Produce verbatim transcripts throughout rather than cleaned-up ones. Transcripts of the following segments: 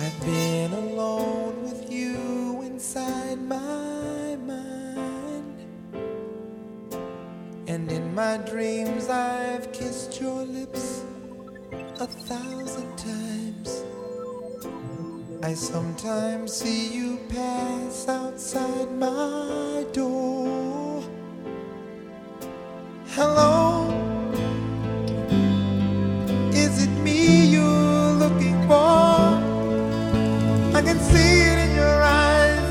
I've been alone with you inside my mind, and in my dreams I've kissed your lips a thousand times. I sometimes see you pass outside my door. Hello, is it me you're looking for? I can see it in your eyes,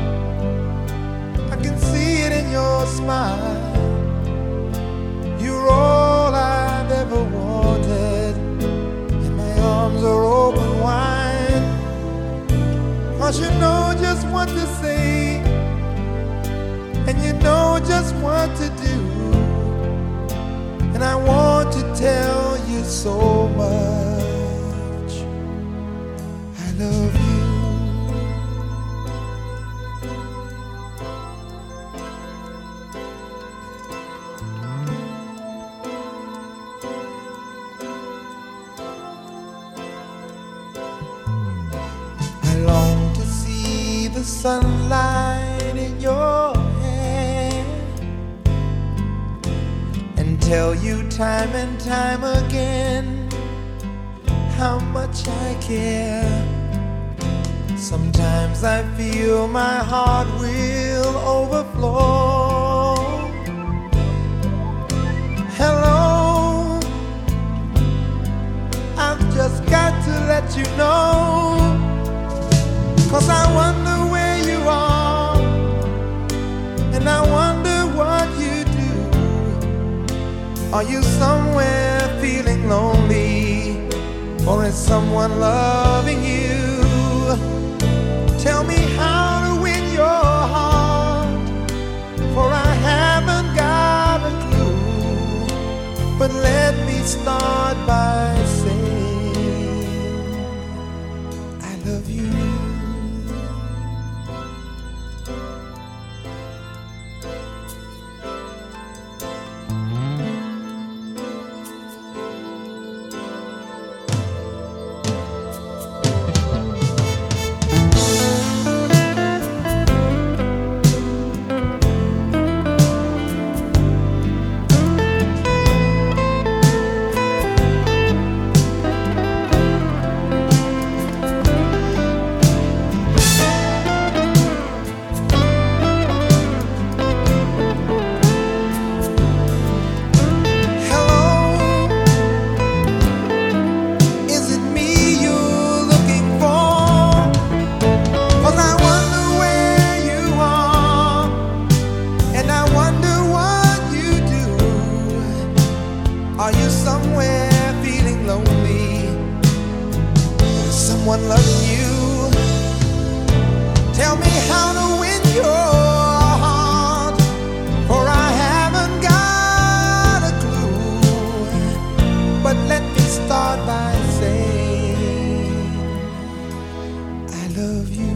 I can see it in your smile. You're all I've ever wanted, and my arms are open wide. 'Cause you know just what to say, and you know just what to do, and I want to tell you so much I love you. I long to see the sunlight in your hair and tell you time and time again how much I care. Sometimes I feel my heart will overflow. Hello, I've just got to let you know, 'cause I wonder where you are, and I wonder what you do. Are you somewhere feeling lonely, or is someone loving you? Tell me how to win your heart, for I haven't got a clue. But let me start by saying I love you. Are you somewhere feeling lonely? Is someone loving you? Tell me how to win your heart, for I haven't got a clue. But let me start by saying I love you.